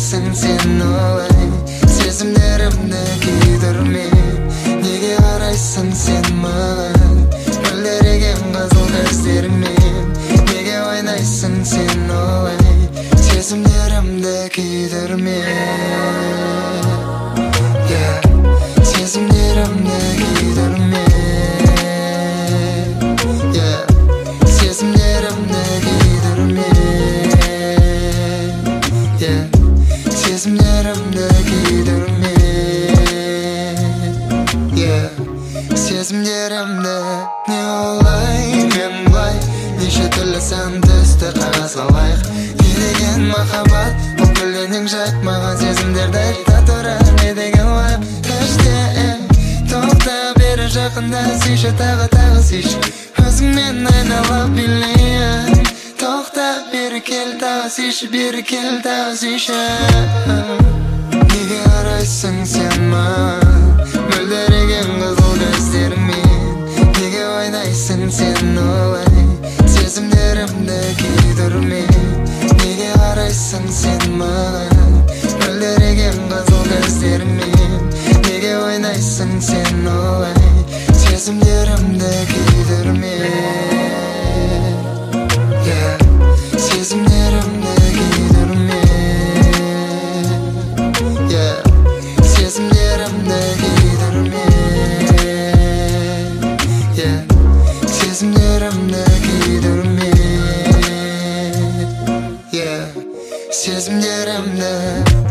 қарайсың сен олай, сезімдерімді күйдірме. Неге қарайсың сен маған, мөлдіреген қызыл көздермен? Неге ойнайсың сен олай, сезімдерімді күйдірме. Сезімдерімді күйдірме. Сезімдерімді күйдірме. Сезімдерімді күйдірме. Сезімдерімді не олай, мен бұлай, неше түрлі сан түсті қағазға лайық. Не деген махаббат, бұл гүлденің жайт, маған сезімдерді айта тұра. Не деген лайық, тоқта бері жақында сүйші, тағы сүйші, өзіңмен айналып билейін. Тоқта бері кел, тағы сүйші, бері кел, тағы сүйші. Неге қарайсың сен маған, мөлдіреген қызыл көздермен? Неге ойнайсың сен олай, сезімдерімді күйдірме. Неге қарайсың сен маған, мөлдіреген қызыл көздермен? Неге ойнайсың сен олай, сезімдерімді күйдірме. Сезімдерімді күйдірме. Сезімдерімді күйдірме. Сезімдерімді күйдірме. Сезімдерімді